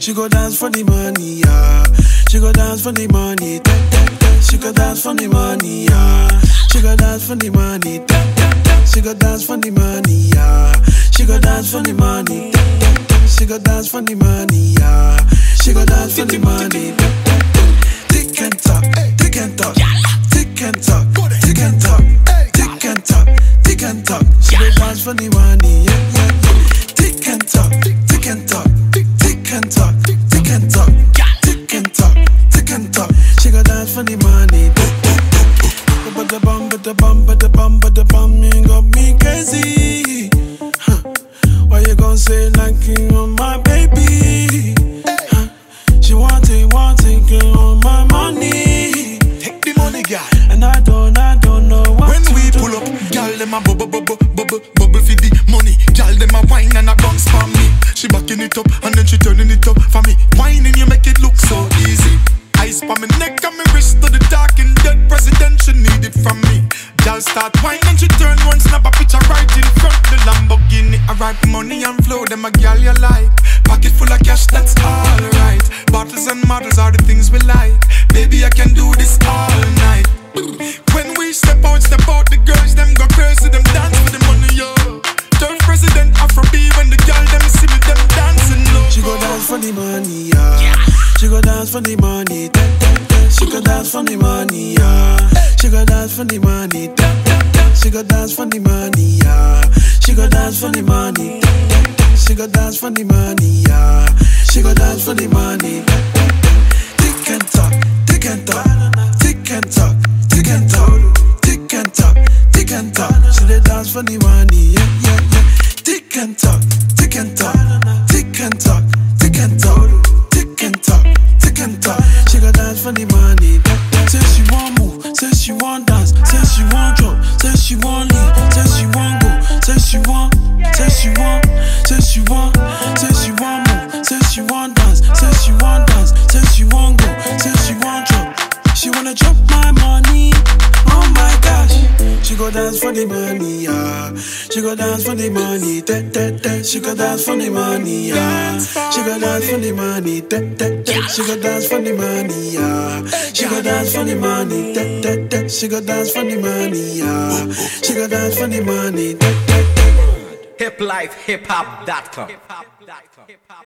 She go dance for the money, yeah. She go dance for the money, she go dance for the money, yeah. She go dance for the money, she go dance for the money, yeah. She go dance for the money, she go dance for the money, yeah. She go dance for the money. Tick and talk, tick and talk, tick and talk, tick and talk, tick and talk, tick and talk. She go dance for the money, yeah, yeah. Tick and talk, tick and talk, tick and talk, tick and talk, tick and talk, tick and talk. She go dance for the money. But the bum, but the bum, but the bum, but the bum, you got me crazy. Why you gon' say like you on my baby? She want it, get on my money. Take the money, girl. And I don't know what when to we do. pull up, girl, them a bubble for the money. Girl, them a wine and a bounce for me. She backing it up and then she turning it up for me. Whining, you make it look so easy. Ice for my neck and my wrist to the dark and dead president, she need it from me. Girl start whining and she turn one, snap a picture right in front the Lamborghini. I write money and flow, them a girl you like. Pocket full of cash, that's alright. Bottles and models are the things we like. Baby, I can do this all night. When we step out, the girls, them go crazy, them dance for the money, yo. Turn president, Afro-B, when the girl, them see me, them dancing low. She go dance for the money, yeah. She go dance for the money, she go dance for the money, yeah. She go dance for the money, she go dance for the money, yeah. She go dance for the money, she go dance for the money, yeah. She go dance for the money. Tick and talk, tick and talk, tick and talk, tick and talk, tick and talk, tick and talk. She dey dance for the money, yeah, yeah, yeah. Tick and talk, tick and talk, tick and talk, tick and talk, tick and talk, tick and talk. She go dance for the money. Say she want move, say she want dance, say she want drop, say she want leave, say she want go, say she want, say she want, say she want, say she want move, say she want dance, say she want dance, say she want go, say she want drop. She wanna drop my money, oh my gosh. She go dance for the money, yeah. She go dance for the money, She go dance for the money, yeah. She go dance for the money, She go dance for the money, yeah. She go dance for the money, She go dance for the money, yeah. She go dance for the money, hiplifehiphop.com